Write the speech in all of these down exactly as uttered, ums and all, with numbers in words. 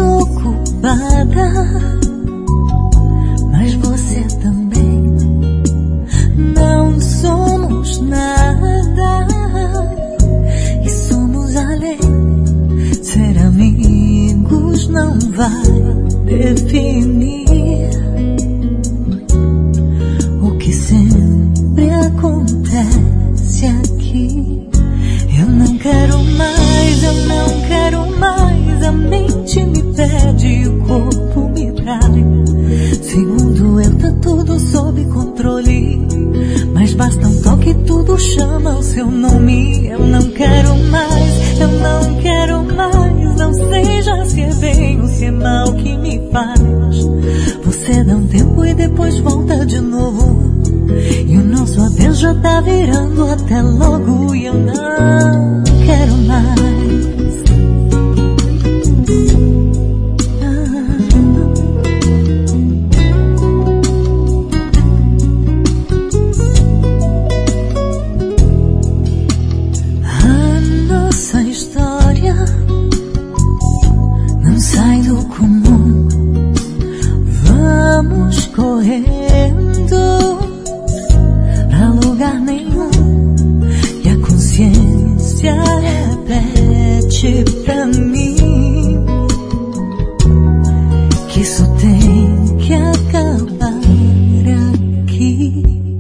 sou culpada, mas você também. Não somos nada e somos além. Ser amigos não vai definir o que sempre acontece aqui. Eu não quero mais, eu não quero mais. A mente me pede, o corpo me trai. Segundo eu, tá tudo sob controle, mas basta um toque, tudo chama o seu nome. Eu não quero mais, eu não quero mais. Não seja se é bem ou se é mal que me faz. Você dá um tempo e depois volta de novo, e o nosso adeus já tá virando até logo. E eu não quero mais. Sai do comum, vamos correndo pra lugar nenhum. E a consciência repete pra mim que isso tem que acabar aqui.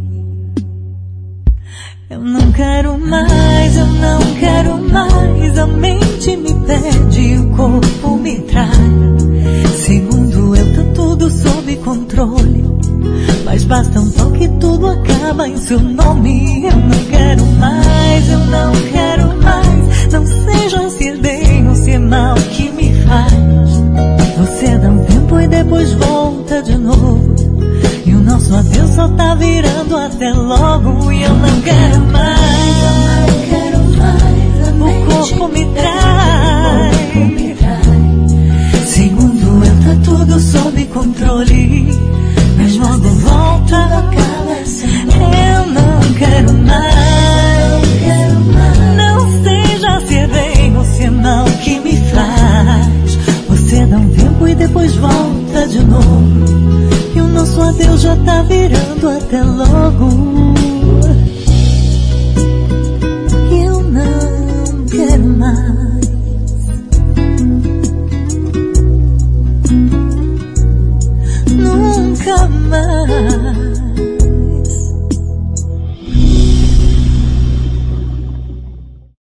Eu não quero mais, eu não quero mais. A mente me pede, o corpo me trai. Segundo eu, tá tudo sob controle, mas basta um toque, tudo acaba em seu nome. Eu não quero mais, eu não quero mais. Não seja se é bem ou se é mal que me faz. Você dá um tempo e depois volta de novo, e o nosso adeus só tá virando até logo. E eu não quero mais, eu não quero mais. O corpo me trai. Segundo eu, tá tudo sob controle, mas logo volta. Eu não quero mais. Não seja se é bem ou se é mal que me faz. Você dá um tempo e depois volta de novo, e o nosso adeus já tá virando até logo.